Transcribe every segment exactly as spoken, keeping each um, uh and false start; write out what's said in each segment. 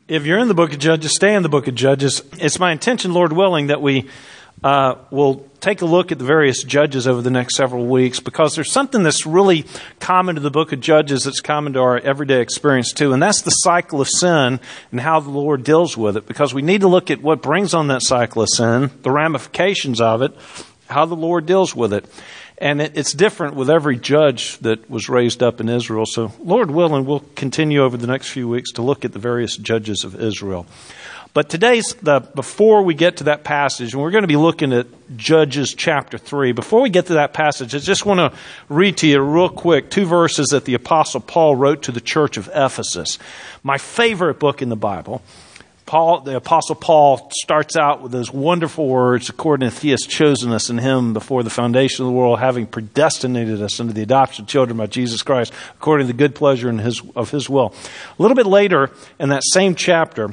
If you're in the book of Judges, stay in the book of Judges. It's my intention, Lord willing, that we uh, will take a look at the various judges over the next several weeks, because there's something that's really common to the book of Judges that's common to our everyday experience too, and that's the cycle of sin and how the Lord deals with it, because we need to look at what brings on that cycle of sin, the ramifications of it, how the Lord deals with it. And it, it's different with every judge that was raised up in Israel. So, Lord willing, we'll continue over the next few weeks to look at the various judges of Israel. But today's, the before we get to that passage, and we're going to be looking at Judges chapter three. Before we get to that passage, I just want to read to you real quick two verses that the Apostle Paul wrote to the church of Ephesus. My favorite book in the Bible. Paul, the Apostle Paul starts out with those wonderful words, according to He has chosen us in Him before the foundation of the world, having predestinated us into the adoption of children by Jesus Christ, according to the good pleasure in his, of His will. A little bit later in that same chapter,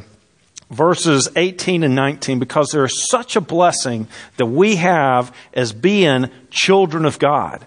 verses eighteen and nineteen, because there is such a blessing that we have as being children of God.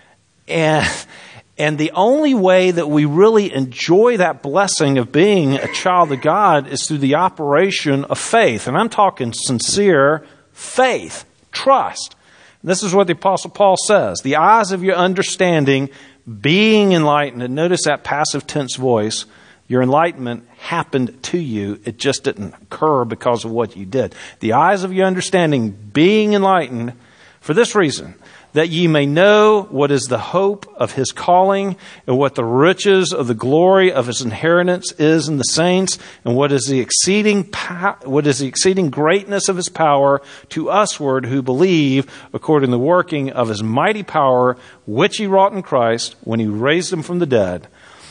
And... And the only way that we really enjoy that blessing of being a child of God is through the operation of faith. And I'm talking sincere faith, trust. And this is what the Apostle Paul says. The eyes of your understanding being enlightened. And notice that passive tense voice. Your enlightenment happened to you. It just didn't occur because of what you did. The eyes of your understanding being enlightened for this reason, that ye may know what is the hope of His calling, and what the riches of the glory of His inheritance is in the saints, and what is the exceeding pow- what is the exceeding greatness of His power to usward who believe, according to the working of His mighty power, which He wrought in Christ when He raised Him from the dead.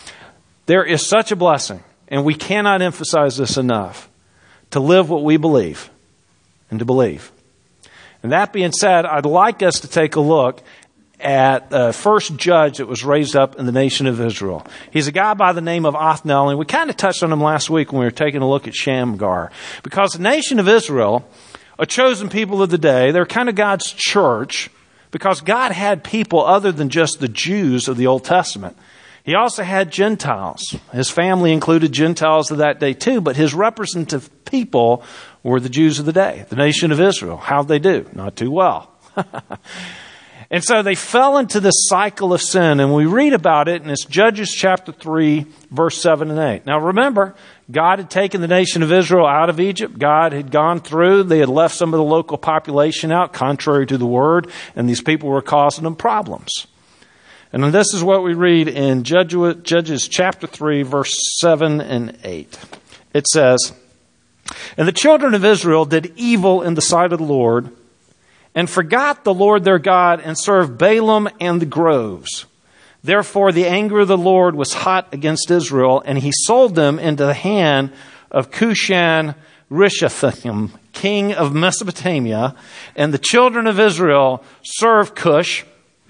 There is such a blessing, and we cannot emphasize this enough, to live what we believe and to believe. And that being said, I'd like us to take a look at the first judge that was raised up in the nation of Israel. He's a guy by the name of Othniel, and we kind of touched on him last week when we were taking a look at Shamgar. Because the nation of Israel, a chosen people of the day, they're kind of God's church, because God had people other than just the Jews of the Old Testament. He also had Gentiles. His family included Gentiles of that day too, but his representative people were the Jews of the day, the nation of Israel. How'd they do? Not too well. And so they fell into this cycle of sin, and we read about it, and it's Judges chapter three, verse seven and eight. Now remember, God had taken the nation of Israel out of Egypt. God had gone through. They had left some of the local population out, contrary to the word, and these people were causing them problems. And this is what we read in Judges chapter three, verse seven and eight. It says, "And the children of Israel did evil in the sight of the Lord, and forgot the Lord their God, and served Balaam and the groves. Therefore the anger of the Lord was hot against Israel, and He sold them into the hand of Cushan Rishathaim, king of Mesopotamia. And the children of Israel served Cush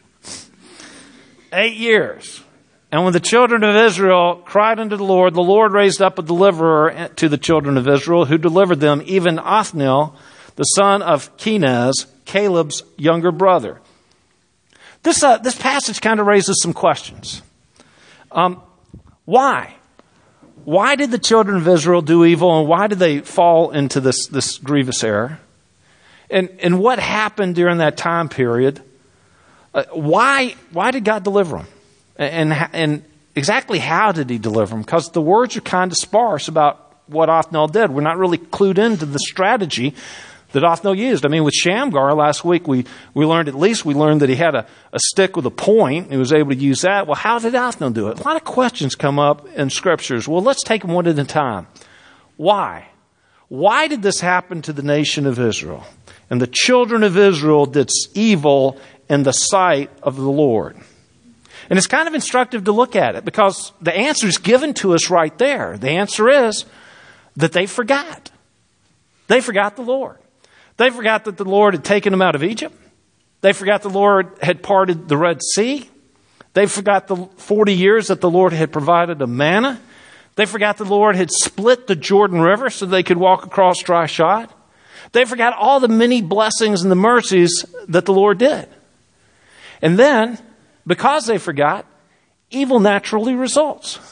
eight years. And when the children of Israel cried unto the Lord, the Lord raised up a deliverer to the children of Israel, who delivered them, even Othniel, the son of Kenaz, Caleb's younger brother." This uh, this passage kind of raises some questions. Um, why? Why did the children of Israel do evil, and why did they fall into this, this grievous error? And and what happened during that time period? Uh, why why did God deliver them? And, and exactly how did He deliver them? Because the words are kind of sparse about what Othniel did. We're not really clued into the strategy that Othniel used. I mean, with Shamgar last week, we, we learned, at least we learned that he had a, a stick with a point. He was able to use that. Well, how did Othniel do it? A lot of questions come up in scriptures. Well, let's take them one at a time. Why? Why did this happen to the nation of Israel? And the children of Israel did evil in the sight of the Lord. And it's kind of instructive to look at it, because the answer is given to us right there. The answer is that they forgot. They forgot the Lord. They forgot that the Lord had taken them out of Egypt. They forgot the Lord had parted the Red Sea. They forgot the forty years that the Lord had provided them manna. They forgot the Lord had split the Jordan River so they could walk across dry shod. They forgot all the many blessings and the mercies that the Lord did. And then, because they forgot, evil naturally results.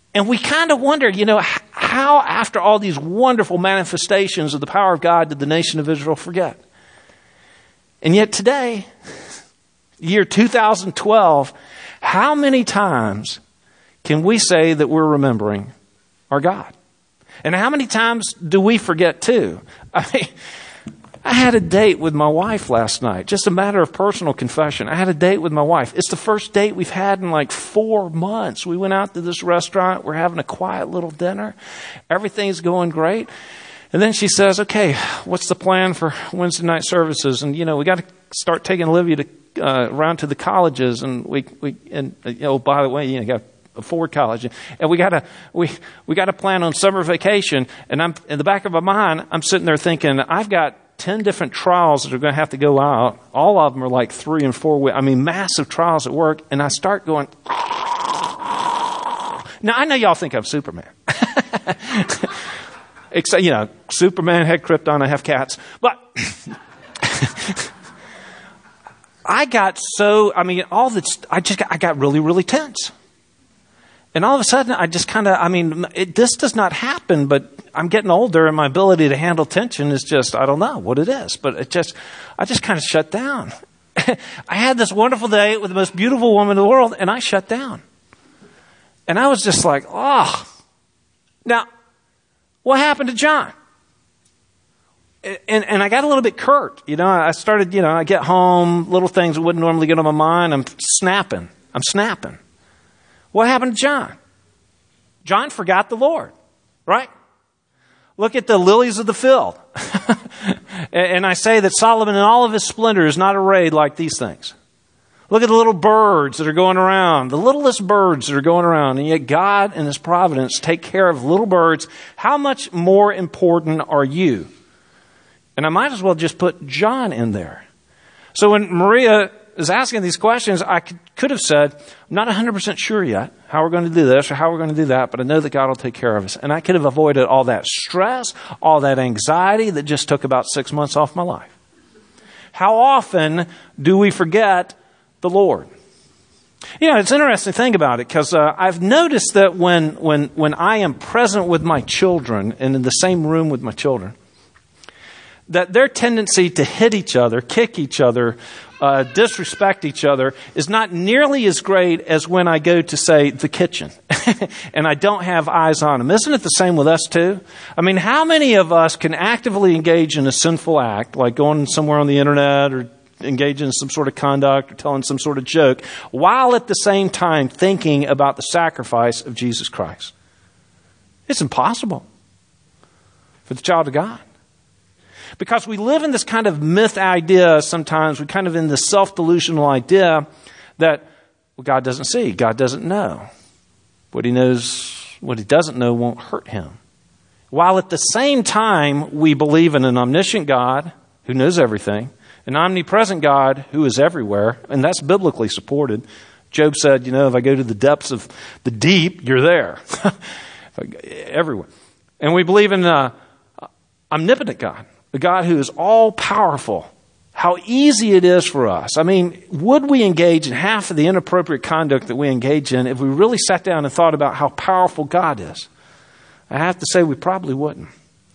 And we kind of wonder, you know, how after all these wonderful manifestations of the power of God did the nation of Israel forget? And yet today, year two thousand twelve, how many times can we say that we're remembering our God? And how many times do we forget too? I mean, I had a date with my wife last night. Just a matter of personal confession. I had a date with my wife. It's the first date we've had in like four months. We went out to this restaurant. We're having a quiet little dinner. Everything's going great. And then she says, okay, what's the plan for Wednesday night services? And, you know, we got to start taking Olivia to, uh, around to the colleges. And we, we, and, uh, you know, by the way, you know, got afford college, and we got to we we got to plan on summer vacation. And I'm in the back of my mind, I'm sitting there thinking, I've got ten different trials that are going to have to go out. All of them are like three and four weeks. I mean, massive trials at work. And I start going. Now I know y'all think I'm Superman. Except, you know, Superman had Krypton. I have cats, but. I got so, I mean, all this, I just got, I got really, really tense. And all of a sudden, I just kind of, I mean, it, this does not happen, but I'm getting older and my ability to handle tension is just, I don't know what it is, but it just, I just kind of shut down. I had this wonderful day with the most beautiful woman in the world, and I shut down. And I was just like, oh. Now, what happened to John? And, and I got a little bit curt, you know, I started, you know, I get home, little things that wouldn't normally get on my mind. I'm snapping. I'm snapping. What happened to John? John forgot the Lord, right? Look at the lilies of the field. And I say that Solomon in all of his splendor is not arrayed like these things. Look at the little birds that are going around, the littlest birds that are going around. And yet God in his providence take care of little birds. How much more important are you? And I might as well just put John in there. So when Maria is asking these questions, I could, could have said, I'm not one hundred percent sure yet how we're going to do this or how we're going to do that, but I know that God will take care of us. And I could have avoided all that stress, all that anxiety that just took about six months off my life. How often do we forget the Lord? You know, it's an interesting thing about it because uh, I've noticed that when, when, when I am present with my children and in the same room with my children, that their tendency to hit each other, kick each other, uh, disrespect each other is not nearly as great as when I go to, say, the kitchen and I don't have eyes on them. Isn't it the same with us too? I mean, how many of us can actively engage in a sinful act, like going somewhere on the internet or engaging in some sort of conduct or telling some sort of joke, while at the same time thinking about the sacrifice of Jesus Christ? It's impossible for the child of God. Because we live in this kind of myth idea sometimes, we kind of in this self-delusional idea that, well, God doesn't see, God doesn't know. What he knows, what he doesn't know won't hurt him. While at the same time, we believe in an omniscient God who knows everything, an omnipresent God who is everywhere, and that's biblically supported. Job said, you know, if I go to the depths of the deep, you're there. Everywhere. And we believe in an omnipotent God. The God who is all powerful. How easy it is for us. I mean, would we engage in half of the inappropriate conduct that we engage in if we really sat down and thought about how powerful God is? I have to say we probably wouldn't.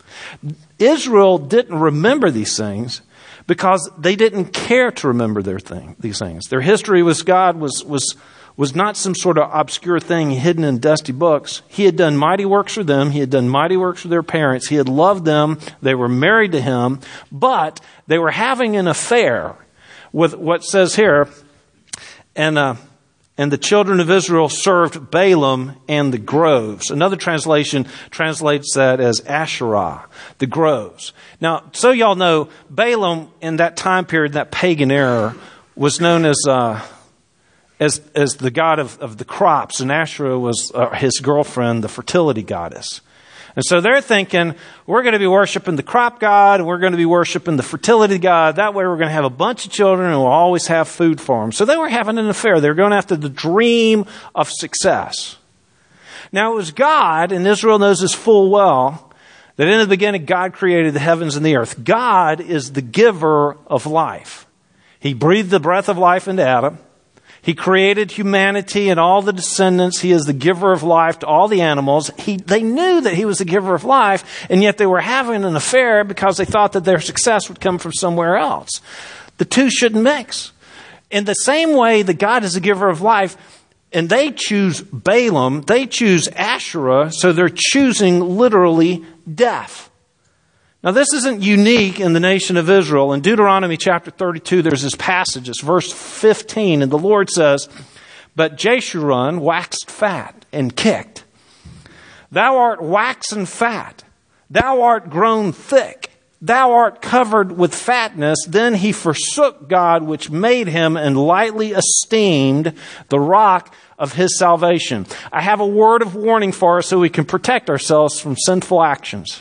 Israel didn't remember these things because they didn't care to remember their thing, these things. Their history with God was was was not some sort of obscure thing hidden in dusty books. He had done mighty works for them. He had done mighty works for their parents. He had loved them. They were married to him. But they were having an affair with what says here, and uh, and the children of Israel served Balaam and the groves. Another translation translates that as Asherah, the groves. Now, so y'all know, Balaam in that time period, that pagan era, was known as... Uh, As, as the god of, of the crops, and Asherah was uh, his girlfriend, the fertility goddess. And so they're thinking, we're going to be worshiping the crop god, and we're going to be worshiping the fertility god. That way we're going to have a bunch of children, and we'll always have food for them. So they were having an affair. They were going after the dream of success. Now it was God, and Israel knows this full well, that in the beginning God created the heavens and the earth. God is the giver of life. He breathed the breath of life into Adam. He created humanity and all the descendants. He is the giver of life to all the animals. He, they knew that he was the giver of life, and yet they were having an affair because they thought that their success would come from somewhere else. The two shouldn't mix. In the same way that God is the giver of life, and they choose Balaam, they choose Asherah, so they're choosing literally death. Now, this isn't unique in the nation of Israel. In Deuteronomy chapter thirty-two, there's this passage, it's verse fifteen, and the Lord says, "But Jeshurun waxed fat and kicked. Thou art waxen fat. Thou art grown thick. Thou art covered with fatness. Then he forsook God which made him and lightly esteemed the rock of his salvation." I have a word of warning for us so we can protect ourselves from sinful actions.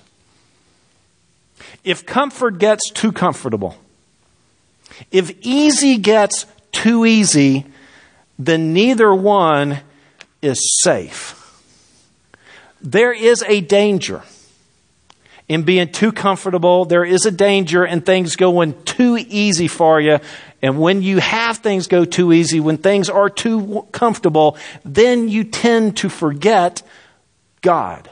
If comfort gets too comfortable, if easy gets too easy, then neither one is safe. There is a danger in being too comfortable. There is a danger in things going too easy for you. And when you have things go too easy, when things are too comfortable, then you tend to forget God.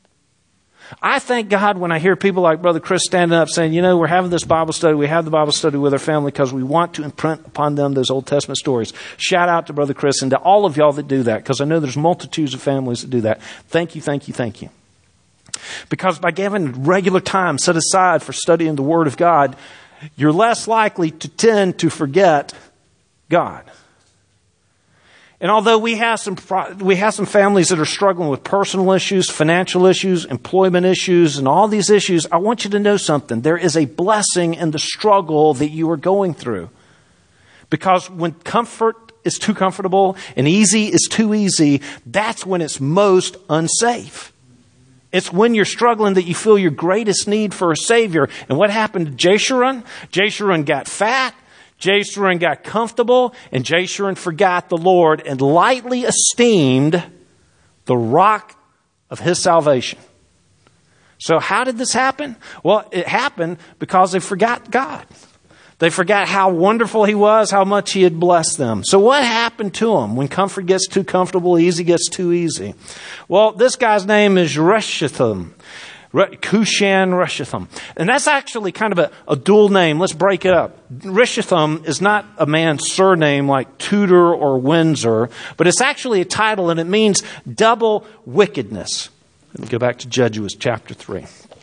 I thank God when I hear people like Brother Chris standing up saying, you know, we're having this Bible study. We have the Bible study with our family because we want to imprint upon them those Old Testament stories. Shout out to Brother Chris and to all of y'all that do that, because I know there's multitudes of families that do that. Thank you, thank you, thank you. Because by giving regular time set aside for studying the Word of God, you're less likely to tend to forget God. And although we have some we have some families that are struggling with personal issues, financial issues, employment issues, and all these issues, I want you to know something. There is a blessing in the struggle that you are going through. Because when comfort is too comfortable and easy is too easy, that's when it's most unsafe. It's when you're struggling that you feel your greatest need for a Savior. And what happened to Jeshurun? Jeshurun got fat. Jeshurun got comfortable, and Jeshurun forgot the Lord and lightly esteemed the rock of his salvation. So how did this happen? Well, it happened because they forgot God. They forgot how wonderful he was, how much he had blessed them. So what happened to them when comfort gets too comfortable, easy gets too easy? Well, this guy's name is Reshethaim. Cushan Reshethaim. And that's actually kind of a, a dual name. Let's break it up. Reshethaim is not a man's surname like Tudor or Windsor, but it's actually a title, and it means double wickedness. Let me go back to Judges chapter three.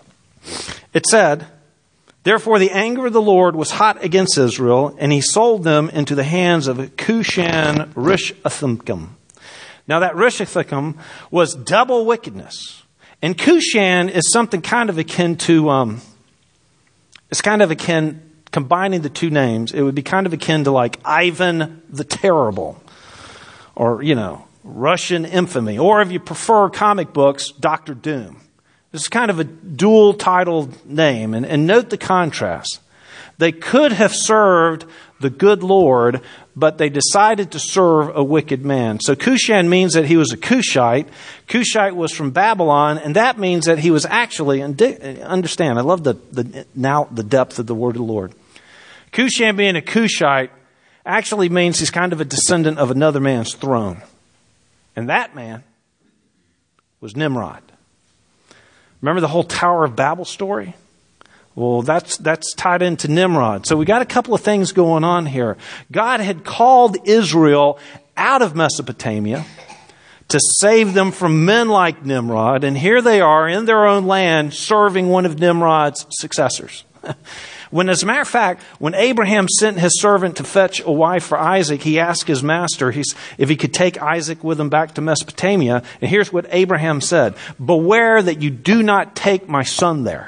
It said, "Therefore the anger of the Lord was hot against Israel, and he sold them into the hands of Cushan Rishathaim." Now that Rishathaim was double wickedness. And Cushan is something kind of akin to, um, it's kind of akin, combining the two names, it would be kind of akin to like Ivan the Terrible, or, you know, Russian infamy, or if you prefer comic books, Doctor Doom. This is kind of a dual titled name, and, and note the contrast. They could have served the good Lord, but they decided to serve a wicked man. So Cushan means that he was a Cushite. Cushite was from Babylon, and that means that he was actually, understand, I love the, the now the depth of the word of the Lord. Cushan being a Cushite actually means he's kind of a descendant of another man's throne. And that man was Nimrod. Remember the whole Tower of Babel story? Well, that's that's tied into Nimrod. So we got a couple of things going on here. God had called Israel out of Mesopotamia to save them from men like Nimrod. And here they are in their own land serving one of Nimrod's successors. When, as a matter of fact, when Abraham sent his servant to fetch a wife for Isaac, he asked his master he's, if he could take Isaac with him back to Mesopotamia. And here's what Abraham said: "Beware that you do not take my son there.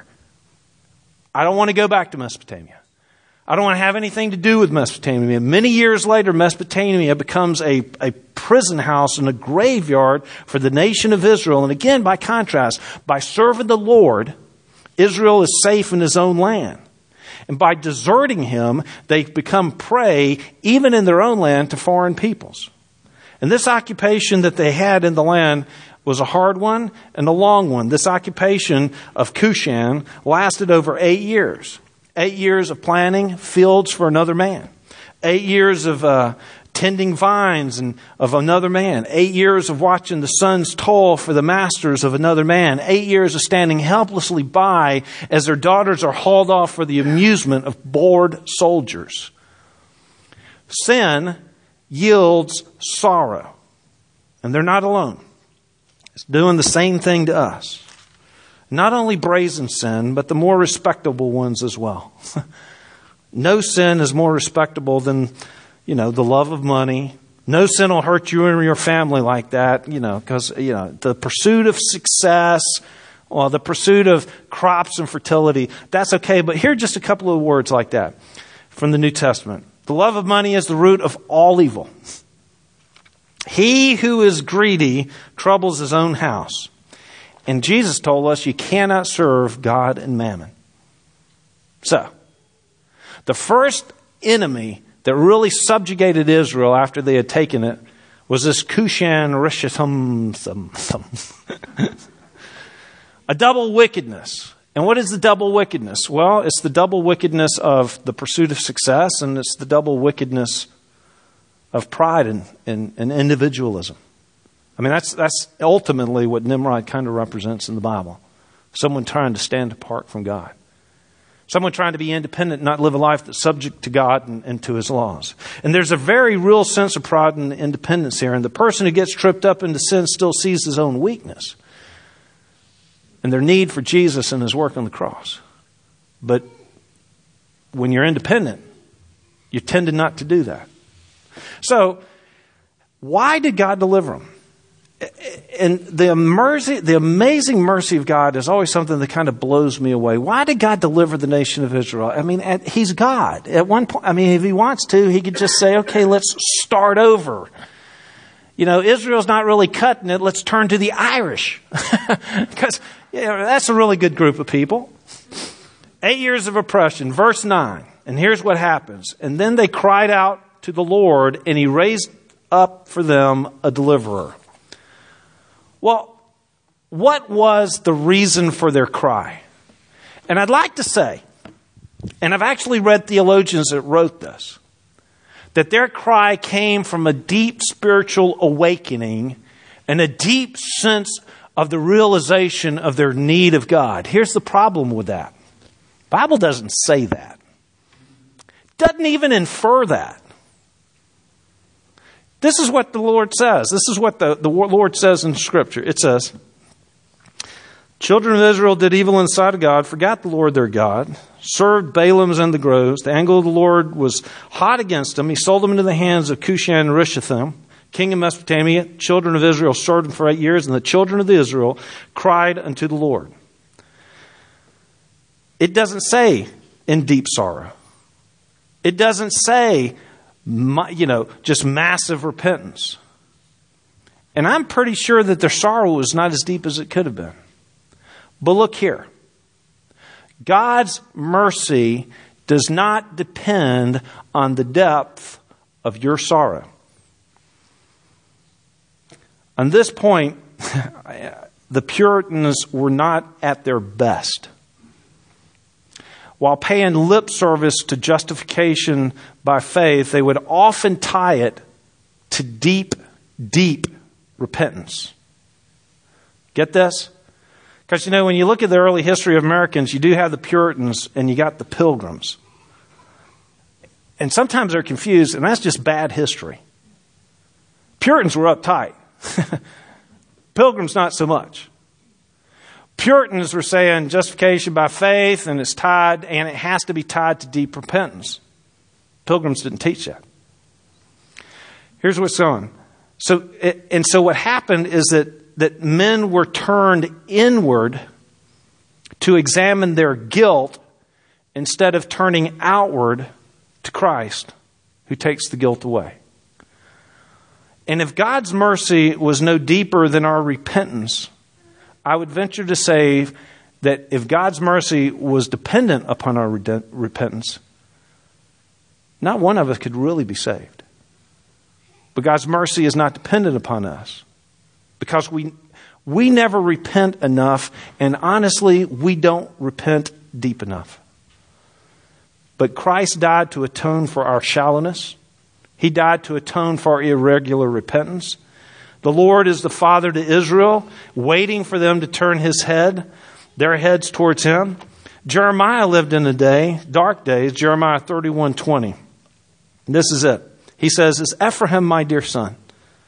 I don't want to go back to Mesopotamia. I don't want to have anything to do with Mesopotamia." Many years later, Mesopotamia becomes a, a prison house and a graveyard for the nation of Israel. And again, by contrast, by serving the Lord, Israel is safe in his own land. And by deserting him, they become prey, even in their own land, to foreign peoples. And this occupation that they had in the land was a hard one and a long one. This occupation of Cushan lasted over eight years. Eight years of planting fields for another man. Eight years of uh, tending vines and of another man. Eight years of watching the sons toil for the masters of another man. Eight years of standing helplessly by as their daughters are hauled off for the amusement of bored soldiers. Sin yields sorrow. And they're not alone. It's doing the same thing to us. Not only brazen sin, but the more respectable ones as well. No sin is more respectable than, you know, the love of money. No sin will hurt you and your family like that, you know, because, you know, the pursuit of success, well, the pursuit of crops and fertility, that's okay. But here are just a couple of words like that from the New Testament. The love of money is the root of all evil. He who is greedy troubles his own house. And Jesus told us you cannot serve God and mammon. So, the first enemy that really subjugated Israel after they had taken it was this Cushan Rishathum. A double wickedness. And what is the double wickedness? Well, it's the double wickedness of the pursuit of success, and it's the double wickedness of pride and, and, and individualism. I mean, that's that's ultimately what Nimrod kind of represents in the Bible. Someone trying to stand apart from God. Someone trying to be independent, not live a life that's subject to God and, and to His laws. And there's a very real sense of pride and independence here. And the person who gets tripped up into sin still sees his own weakness and their need for Jesus and His work on the cross. But when you're independent, you tend to not to do that. So, why did God deliver them? And the mercy, the amazing mercy of God is always something that kind of blows me away. Why did God deliver the nation of Israel? I mean, at, He's God. At one point, I mean, if He wants to, He could just say, okay, let's start over. You know, Israel's not really cutting it. Let's turn to the Irish. Because you know, that's a really good group of people. Eight years of oppression. Verse nine. And here's what happens. And then they cried out to the Lord, and He raised up for them a deliverer. Well, what was the reason for their cry? And I'd like to say, and I've actually read theologians that wrote this, that their cry came from a deep spiritual awakening and a deep sense of the realization of their need of God. Here's the problem with that. The Bible doesn't say that. Doesn't even infer that. This is what the Lord says. This is what the, the Lord says in Scripture. It says, children of Israel did evil in the sight of God, forgot the Lord their God, served Baalams and the groves. The anger of the Lord was hot against them. He sold them into the hands of Cushan Rishathim, king of Mesopotamia. Children of Israel served him for eight years, and the children of Israel cried unto the Lord. It doesn't say in deep sorrow. It doesn't say, you know, just massive repentance. And I'm pretty sure that their sorrow was not as deep as it could have been. But look here. God's mercy does not depend on the depth of your sorrow. On this point, the Puritans were not at their best. While paying lip service to justification by faith, they would often tie it to deep, deep repentance. Get this? Because, you know, when you look at the early history of Americans, you do have the Puritans and you got the Pilgrims. And sometimes they're confused, and that's just bad history. Puritans were uptight. Pilgrims, not so much. Puritans were saying justification by faith, and it's tied, and it has to be tied to deep repentance. Pilgrims didn't teach that. Here's what's going on. So, and so what happened is that, that men were turned inward to examine their guilt instead of turning outward to Christ, who takes the guilt away. And if God's mercy was no deeper than our repentance, I would venture to say that if God's mercy was dependent upon our repentance, not one of us could really be saved. But God's mercy is not dependent upon us because we we never repent enough, and honestly, we don't repent deep enough. But Christ died to atone for our shallowness. He died to atone for irregular repentance. The Lord is the Father to Israel, waiting for them to turn his head, their heads towards him. Jeremiah lived in a day, dark days, Jeremiah thirty-one twenty. This is it. He says, "Is Ephraim my dear son?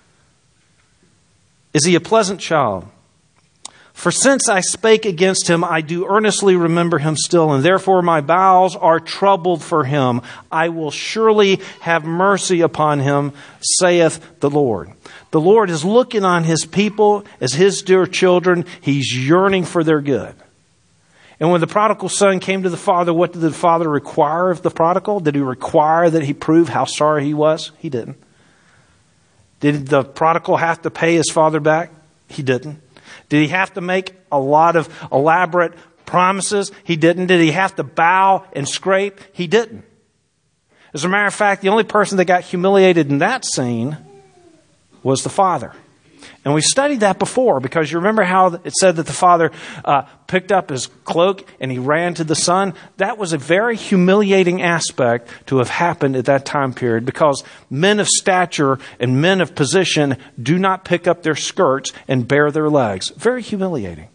Is he a pleasant child? For since I spake against him, I do earnestly remember him still, and therefore my bowels are troubled for him. I will surely have mercy upon him, saith the Lord." The Lord is looking on his people as his dear children. He's yearning for their good. And when the prodigal son came to the father, what did the father require of the prodigal? Did he require that he prove how sorry he was? He didn't. Did the prodigal have to pay his father back? He didn't. Did he have to make a lot of elaborate promises? He didn't. Did he have to bow and scrape? He didn't. As a matter of fact, the only person that got humiliated in that scene was the father. And we studied that before, because you remember how it said that the father uh, picked up his cloak and he ran to the son? That was a very humiliating aspect to have happened at that time period, because men of stature and men of position do not pick up their skirts and bare their legs. Very humiliating.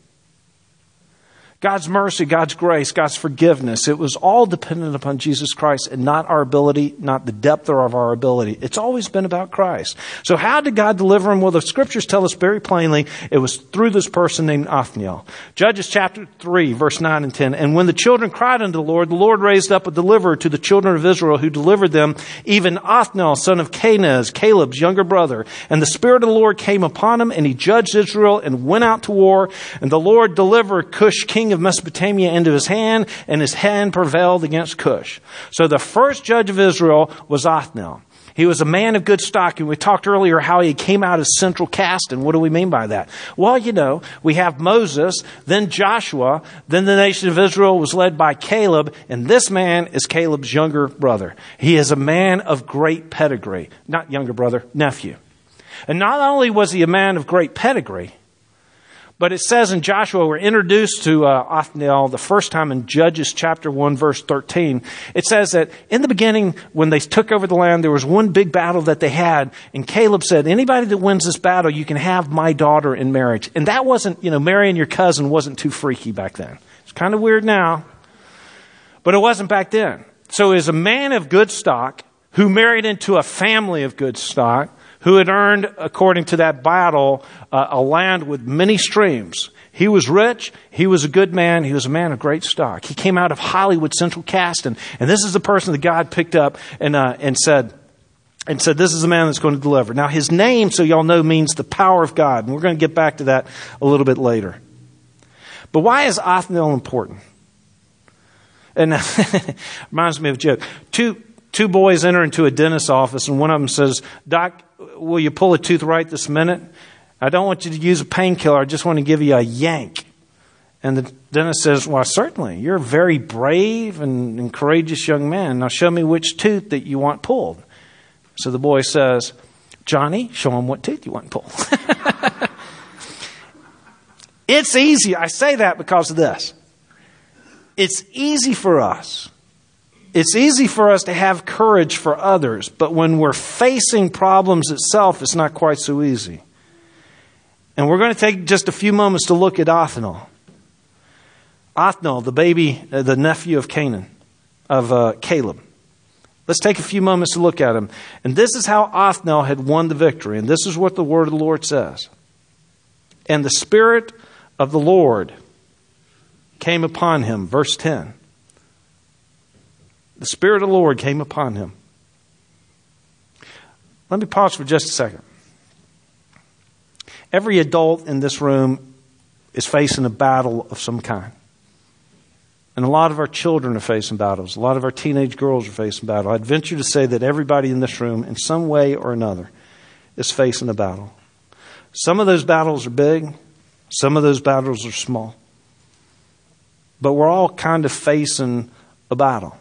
God's mercy, God's grace, God's forgiveness, it was all dependent upon Jesus Christ and not our ability, not the depth of our ability. It's always been about Christ. So how did God deliver him? Well, the scriptures tell us very plainly it was through this person named Othniel. Judges chapter three, verse nine and ten. "And when the children cried unto the Lord, the Lord raised up a deliverer to the children of Israel, who delivered them, even Othniel, son of Kenaz, Caleb's younger brother. And the Spirit of the Lord came upon him, and he judged Israel and went out to war. And the Lord delivered Cush, king of Mesopotamia, into his hand, and his hand prevailed against Cush." So the first judge of Israel was Othniel. He was a man of good stock, and we talked earlier how he came out as central caste. And what do we mean by that? Well, you know, we have Moses, then Joshua, then the nation of Israel was led by Caleb, and this man is Caleb's younger brother. He is a man of great pedigree. Not younger brother, nephew. And not only was he a man of great pedigree, but it says in Joshua, we're introduced to uh, Othniel the first time in Judges chapter one, verse thirteen. It says that in the beginning, when they took over the land, there was one big battle that they had. And Caleb said, anybody that wins this battle, you can have my daughter in marriage. And that wasn't, you know, marrying your cousin wasn't too freaky back then. It's kind of weird now, but it wasn't back then. So he was a man of good stock who married into a family of good stock, who had earned, according to that battle, uh, a land with many streams. He was rich. He was a good man. He was a man of great stock. He came out of Hollywood Central Caste, and, and this is the person that God picked up and uh, and said, and said, this is the man that's going to deliver. Now, his name, so y'all know, means the power of God, and we're going to get back to that a little bit later. But why is Othniel important? And reminds me of a joke. Two two boys enter into a dentist's office, and one of them says, "Doc, will you pull a tooth right this minute? I don't want you to use a painkiller. I just want to give you a yank." And the dentist says, "Well, certainly. You're a very brave and, and courageous young man. Now show me which tooth that you want pulled." So the boy says, "Johnny, show him what tooth you want pulled." It's easy. I say that because of this. It's easy for us. It's easy for us to have courage for others, but when we're facing problems itself, it's not quite so easy. And we're going to take just a few moments to look at Othniel. Othniel, the baby, uh, the nephew of Canaan, of uh, Caleb. Let's take a few moments to look at him. And this is how Othniel had won the victory. And this is what the word of the Lord says. "And the Spirit of the Lord came upon him." Verse ten. The Spirit of the Lord came upon him. Let me pause for just a second. Every adult in this room is facing a battle of some kind. And a lot of our children are facing battles. A lot of our teenage girls are facing battle. I'd venture to say that everybody in this room, in some way or another, is facing a battle. Some of those battles are big. Some of those battles are small. But we're all kind of facing a battle.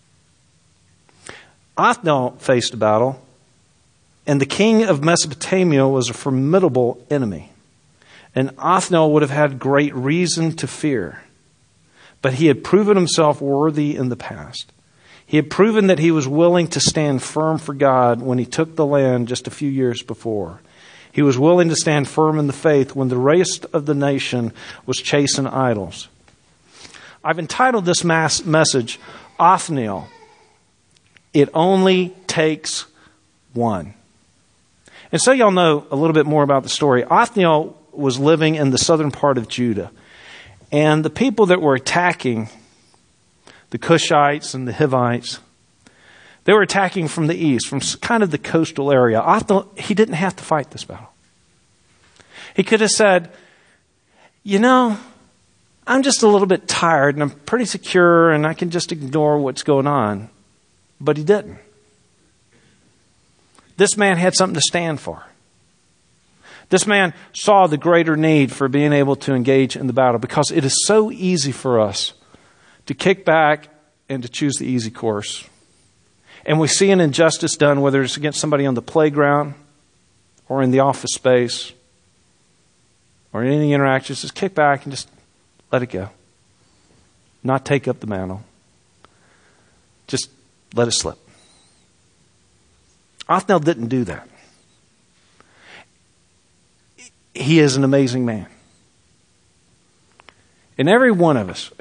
Othniel faced a battle, and the king of Mesopotamia was a formidable enemy. And Othniel would have had great reason to fear. But he had proven himself worthy in the past. He had proven that he was willing to stand firm for God when he took the land just a few years before. He was willing to stand firm in the faith when the rest of the nation was chasing idols. I've entitled this mass message, Othniel, It Only Takes One. And so y'all know a little bit more about the story. Othniel was living in the southern part of Judah. And the people that were attacking, the Cushites and the Hivites, they were attacking from the east, from kind of the coastal area. Othniel, he didn't have to fight this battle. He could have said, you know, I'm just a little bit tired and I'm pretty secure and I can just ignore what's going on. But he didn't. This man had something to stand for. This man saw the greater need for being able to engage in the battle, because it is so easy for us to kick back and to choose the easy course. And we see an injustice done, whether it's against somebody on the playground or in the office space or in any interactions, just kick back and just let it go. Not take up the mantle. Just let it slip. Othniel didn't do that. He is an amazing man. And every one of us,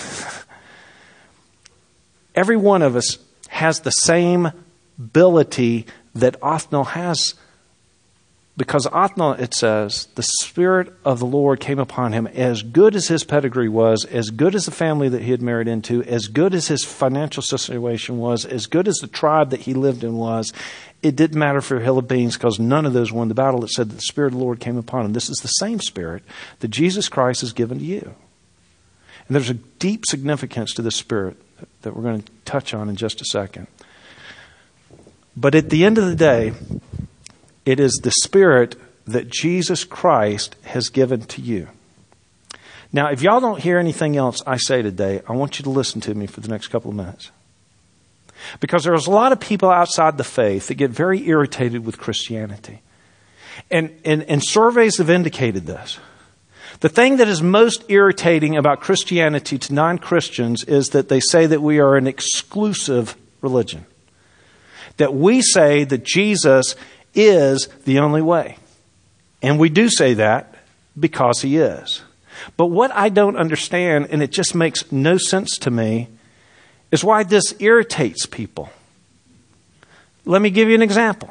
every one of us has the same ability that Othniel has, because Othniel, it says, the Spirit of the Lord came upon him. As good as his pedigree was, as good as the family that he had married into, as good as his financial situation was, as good as the tribe that he lived in was, it didn't matter for a hill of beans, because none of those won the battle. It said that the Spirit of the Lord came upon him. This is the same Spirit that Jesus Christ has given to you. And there's a deep significance to this Spirit that we're going to touch on in just a second. But at the end of the day, it is the Spirit that Jesus Christ has given to you. Now, if y'all don't hear anything else I say today, I want you to listen to me for the next couple of minutes. Because there's a lot of people outside the faith that get very irritated with Christianity. And, and, and surveys have indicated this. The thing that is most irritating about Christianity to non-Christians is that they say that we are an exclusive religion. That we say that Jesus is the only way. And we do say that because he is. But what I don't understand, and it just makes no sense to me, is why this irritates people. Let me give you an example.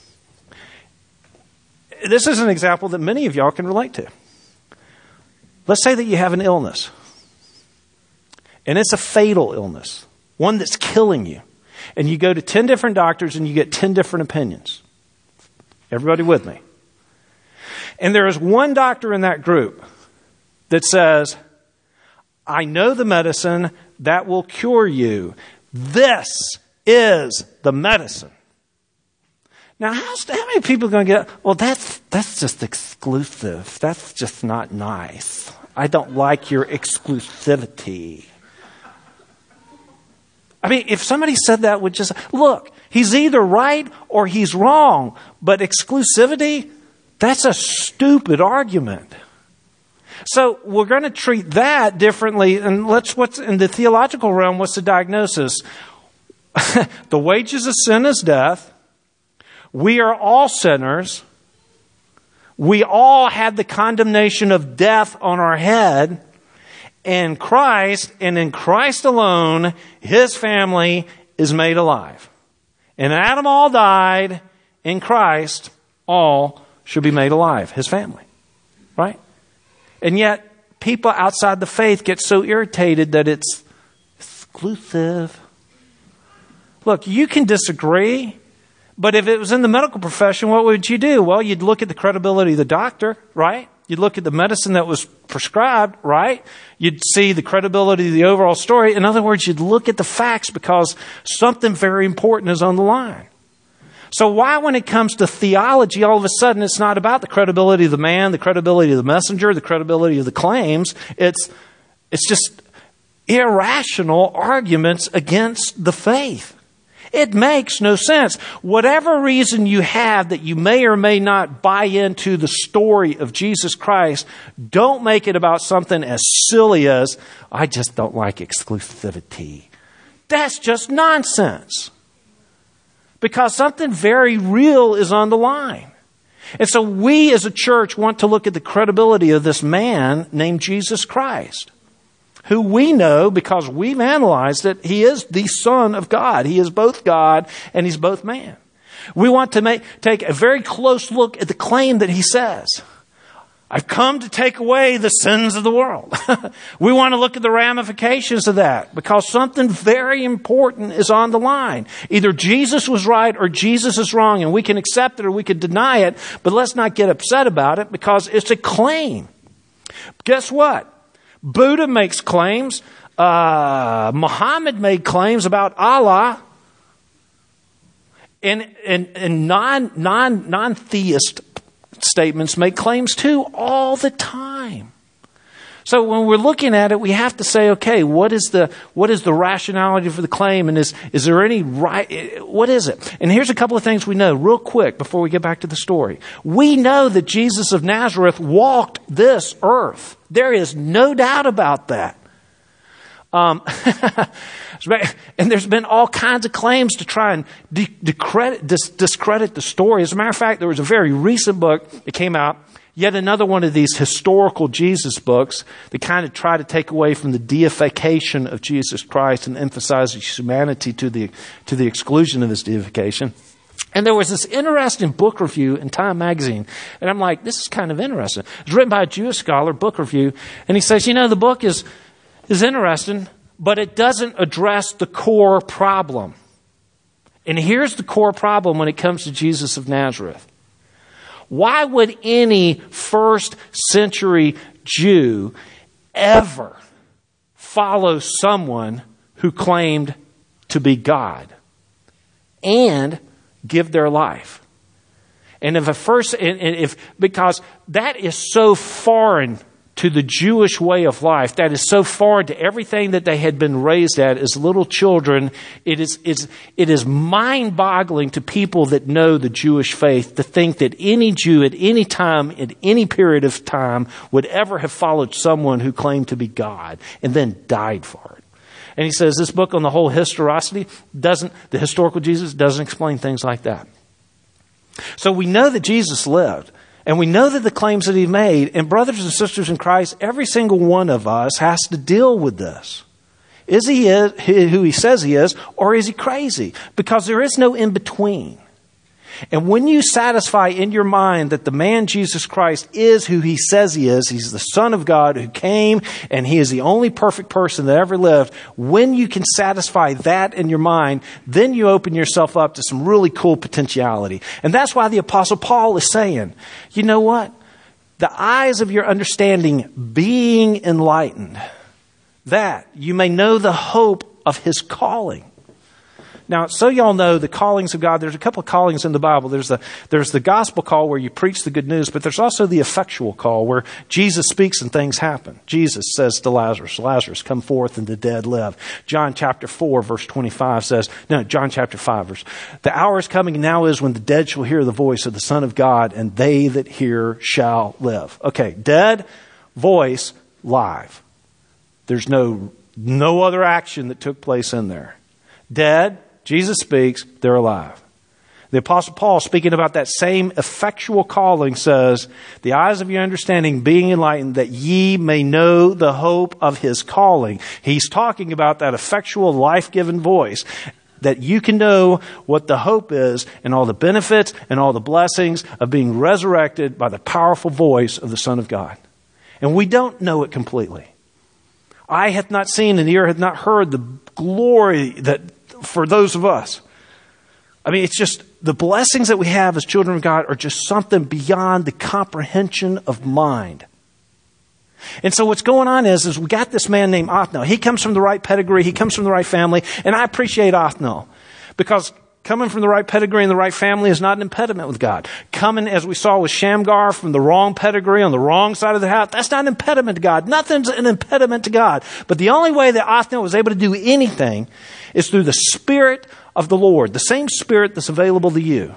This is an example that many of y'all can relate to. Let's say that you have an illness. And it's a fatal illness. One that's killing you. And you go to ten different doctors and you get ten different opinions. Everybody with me? And there is one doctor in that group that says, I know the medicine that will cure you. This is the medicine. Now, how's, how many people are going to get, well, that's, that's just exclusive. That's just not nice. I don't like your exclusivity. I mean, if somebody said that, would just, look, he's either right or he's wrong. But exclusivity, that's a stupid argument. So we're going to treat that differently. And let's, what's in the theological realm, what's the diagnosis? The wages of sin is death. We are all sinners. We all have the condemnation of death on our head. And Christ, and in Christ alone, his family is made alive. And Adam all died. In Christ, all should be made alive. His family. Right? And yet, people outside the faith get so irritated that it's exclusive. Look, you can disagree, but if it was in the medical profession, what would you do? Well, you'd look at the credibility of the doctor, right? You'd look at the medicine that was prescribed, right? You'd see the credibility of the overall story. In other words, you'd look at the facts because something very important is on the line. So why, when it comes to theology, all of a sudden it's not about the credibility of the man, the credibility of the messenger, the credibility of the claims. It's, it's just irrational arguments against the faith. It makes no sense. Whatever reason you have that you may or may not buy into the story of Jesus Christ, don't make it about something as silly as, I just don't like exclusivity. That's just nonsense. Because something very real is on the line. And so we as a church want to look at the credibility of this man named Jesus Christ, who we know, because we've analyzed it, he is the Son of God. He is both God and he's both man. We want to make, take a very close look at the claim that he says. I've come to take away the sins of the world. We want to look at the ramifications of that because something very important is on the line. Either Jesus was right or Jesus is wrong, and we can accept it or we can deny it, but let's not get upset about it because it's a claim. Guess what? Buddha makes claims. Uh, Muhammad made claims about Allah. And, and, and non, non, non-theist statements make claims too all the time. So when we're looking at it, we have to say, okay, what is the what is the rationality for the claim, and is is there any right? What is it? And here's a couple of things we know real quick before we get back to the story. We know that Jesus of Nazareth walked this earth. There is no doubt about that. Um, and there's been all kinds of claims to try and de- decredit, dis- discredit the story. As a matter of fact, there was a very recent book that came out, yet another one of these historical Jesus books that kind of try to take away from the deification of Jesus Christ and emphasize his humanity to the, to the exclusion of his deification. And there was this interesting book review in Time magazine. And I'm like, this is kind of interesting. It's written by a Jewish scholar, book review. And he says, you know, the book is... is interesting, but it doesn't address the core problem. And here's the core problem when it comes to Jesus of Nazareth. Why would any first century Jew ever follow someone who claimed to be God and give their life? And if a first, and if because that is so foreign to the Jewish way of life, that is so foreign to everything that they had been raised at as little children, it is, it's, it is mind-boggling to people that know the Jewish faith to think that any Jew at any time, at any period of time, would ever have followed someone who claimed to be God and then died for it. And he says this book on the whole historicity doesn't, the historical Jesus doesn't explain things like that. So we know that Jesus lived. And we know that the claims that he made, and brothers and sisters in Christ, every single one of us has to deal with this. Is he who he says he is, or is he crazy? Because there is no in between. And when you satisfy in your mind that the man Jesus Christ is who he says he is, he's the Son of God who came and he is the only perfect person that ever lived, when you can satisfy that in your mind, then you open yourself up to some really cool potentiality. And that's why the Apostle Paul is saying, you know what? The eyes of your understanding being enlightened, that you may know the hope of his calling. Now, so y'all know the callings of God, there's a couple of callings in the Bible. There's the, there's the gospel call where you preach the good news, but there's also the effectual call where Jesus speaks and things happen. Jesus says to Lazarus, Lazarus, come forth and the dead live. John chapter four, verse twenty-five says, no, John chapter five, verse, the hour is coming now is when the dead shall hear the voice of the Son of God, and they that hear shall live. Okay, dead, voice, live. There's no, no other action that took place in there. Dead, Jesus speaks, they're alive. The Apostle Paul, speaking about that same effectual calling, says, the eyes of your understanding being enlightened, that ye may know the hope of his calling. He's talking about that effectual, life-giving voice, that you can know what the hope is and all the benefits and all the blessings of being resurrected by the powerful voice of the Son of God. And we don't know it completely. Eye hath not seen and ear hath not heard the glory that for those of us. I mean, it's just the blessings that we have as children of God are just something beyond the comprehension of mind. And so what's going on is, is we got this man named Othniel. He comes from the right pedigree. He comes from the right family. And I appreciate Othniel because coming from the right pedigree and the right family is not an impediment with God. Coming, as we saw with Shamgar, from the wrong pedigree on the wrong side of the house, that's not an impediment to God. Nothing's an impediment to God. But the only way that Othniel was able to do anything is through the Spirit of the Lord, the same Spirit that's available to you.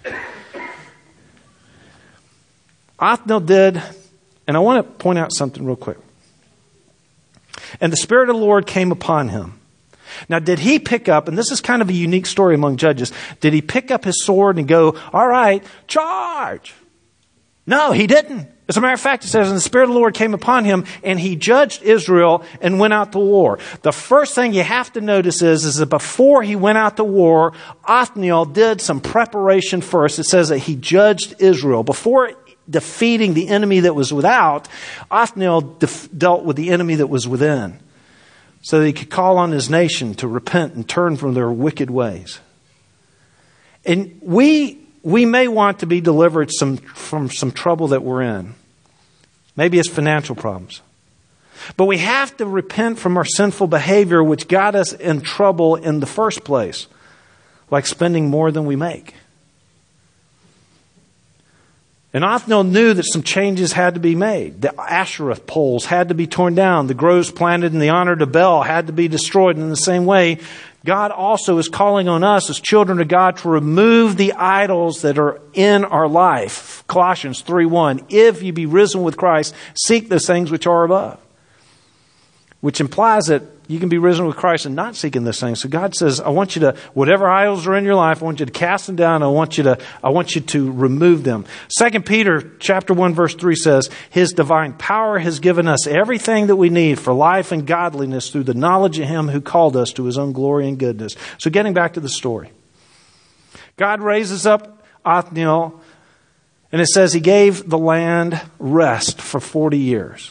Othniel did, and I want to point out something real quick. And the Spirit of the Lord came upon him. Now, did he pick up, and this is kind of a unique story among judges, did he pick up his sword and go, all right, charge? No, he didn't. As a matter of fact, it says, and the Spirit of the Lord came upon him, and he judged Israel and went out to war. The first thing you have to notice is, is that before he went out to war, Othniel did some preparation first. It says that he judged Israel. Before defeating the enemy that was without, Othniel def- dealt with the enemy that was within, so that he could call on his nation to repent and turn from their wicked ways. And we we may want to be delivered some from some trouble that we're in. Maybe it's financial problems. But we have to repent from our sinful behavior which got us in trouble in the first place, like spending more than we make. And Othniel knew that some changes had to be made. The Asherah poles had to be torn down. The groves planted in the honor to Baal had to be destroyed. And in the same way, God also is calling on us as children of God to remove the idols that are in our life. Colossians three one, if you be risen with Christ, seek those things which are above. Which implies that you can be risen with Christ and not seeking those things. So God says, I want you to, whatever idols are in your life, I want you to cast them down. I want you to, I want you to remove them. Second Peter chapter one verse three says, His divine power has given us everything that we need for life and godliness through the knowledge of Him who called us to His own glory and goodness. So getting back to the story. God raises up Othniel, and it says He gave the land rest for forty years.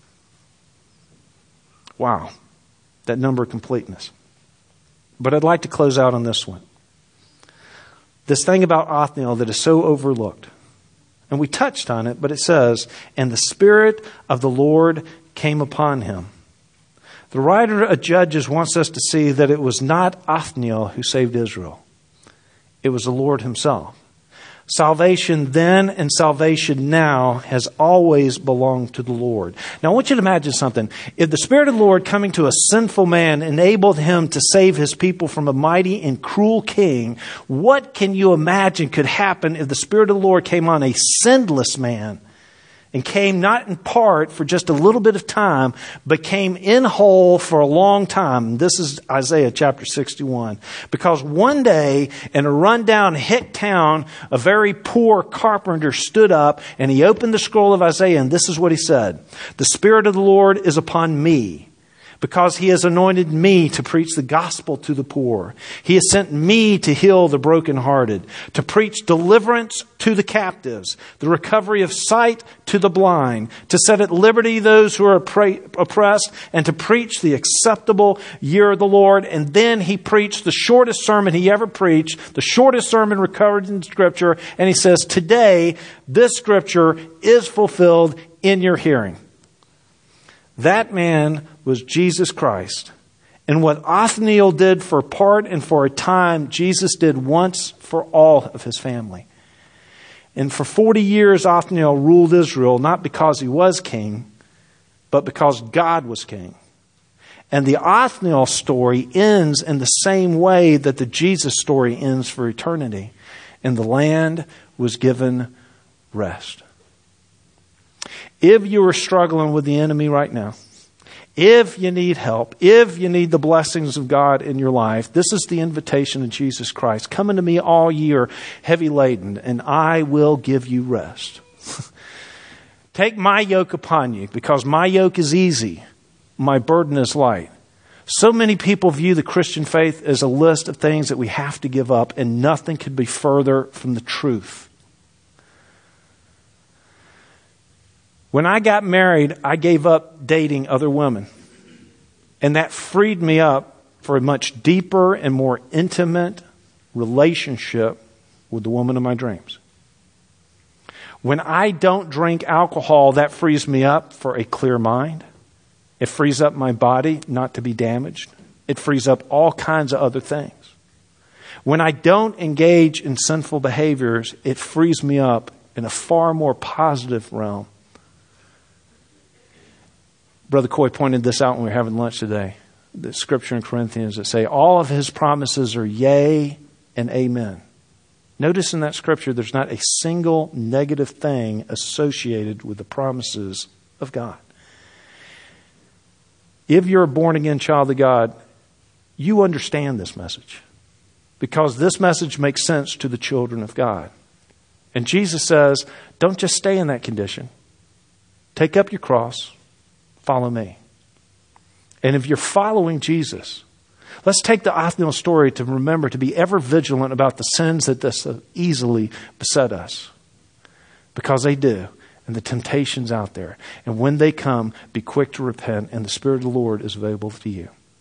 Wow. That number of completeness. But I'd like to close out on this one. This thing about Othniel that is so overlooked. And we touched on it, but it says, and the Spirit of the Lord came upon him. The writer of Judges wants us to see that it was not Othniel who saved Israel. It was the Lord Himself. Salvation then and salvation now has always belonged to the Lord. Now I want you to imagine something. If the Spirit of the Lord coming to a sinful man enabled him to save His people from a mighty and cruel king, what can you imagine could happen if the Spirit of the Lord came on a sinless man and came not in part for just a little bit of time, but came in whole for a long time? This is Isaiah chapter sixty-one. Because one day in a rundown hick town, a very poor carpenter stood up and he opened the scroll of Isaiah, and this is what he said. The Spirit of the Lord is upon me, because He has anointed me to preach the gospel to the poor. He has sent me to heal the brokenhearted, to preach deliverance to the captives, the recovery of sight to the blind, to set at liberty those who are oppressed, and to preach the acceptable year of the Lord. And then He preached the shortest sermon He ever preached, the shortest sermon recorded in Scripture. And He says, today, this Scripture is fulfilled in your hearing. That man was Jesus Christ. And what Othniel did for part and for a time, Jesus did once for all of his family. And for forty years, Othniel ruled Israel, not because he was king, but because God was king. And the Othniel story ends in the same way that the Jesus story ends for eternity. And the land was given rest. If you are struggling with the enemy right now, if you need help, if you need the blessings of God in your life, this is the invitation of Jesus Christ. Come unto me all ye are heavy laden, and I will give you rest. Take my yoke upon you, because my yoke is easy, my burden is light. So many people view the Christian faith as a list of things that we have to give up, and nothing could be further from the truth. When I got married, I gave up dating other women. And that freed me up for a much deeper and more intimate relationship with the woman of my dreams. When I don't drink alcohol, that frees me up for a clear mind. It frees up my body not to be damaged. It frees up all kinds of other things. When I don't engage in sinful behaviors, it frees me up in a far more positive realm. Brother Coy pointed this out when we were having lunch today. The scripture in Corinthians that say all of His promises are yea and amen. Notice in that scripture there's not a single negative thing associated with the promises of God. If you're a born again child of God, you understand this message because this message makes sense to the children of God. And Jesus says, don't just stay in that condition. Take up your cross, follow me. And if you're following Jesus, let's take the Othniel story to remember to be ever vigilant about the sins that this easily beset us. Because they do. And the temptations out there. And when they come, be quick to repent. And the Spirit of the Lord is available to you.